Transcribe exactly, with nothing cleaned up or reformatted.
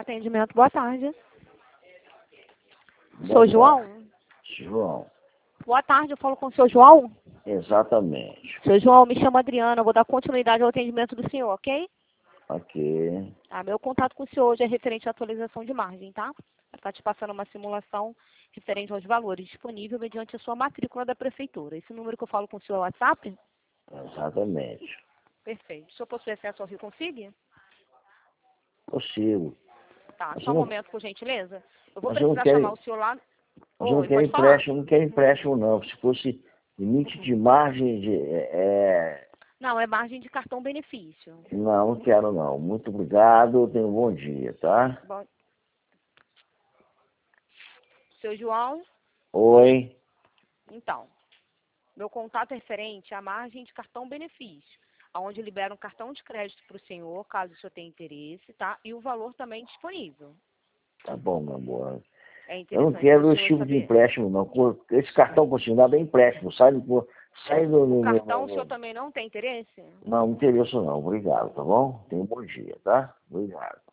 Atendimento, boa tarde. Boa Sou João? tarde. João, Boa tarde, eu falo com o seu João. exatamente. Seu João, me chamo Adriana, eu vou dar continuidade ao atendimento do senhor, ok? Ok. Tá, meu contato com o senhor hoje é referente à atualização de margem, tá? Está te passando uma simulação referente aos valores disponíveis mediante a sua matrícula da prefeitura. Esse número que eu falo com o senhor é o WhatsApp? Exatamente. Perfeito. O senhor possui acesso ao Rio Config? Possível. Tá, Mas só eu um não, momento, por gentileza. Eu vou mas eu não precisar chamar quero, o senhor lá. mas eu não Oi, quero pode falar. empréstimo, não quero empréstimo não. Se fosse limite de margem de. É, Não, é margem de cartão benefício. não, não quero não. Muito obrigado, tenha um bom dia, tá? Bom, seu João, Oi. então, meu contato é referente à margem de cartão benefício, onde libera um cartão de crédito para o senhor, caso o senhor tenha interesse, tá? E o valor também disponível. Tá bom, meu amor. É Eu não interessante para o quero esse senhor tipo de saber. empréstimo não. Esse cartão consignado é empréstimo. Sai do. Sai do. O no- no- cartão o no- senhor também não tem interesse? Não, não interessa não. Obrigado, tá bom? Tenha um bom dia, tá? Obrigado.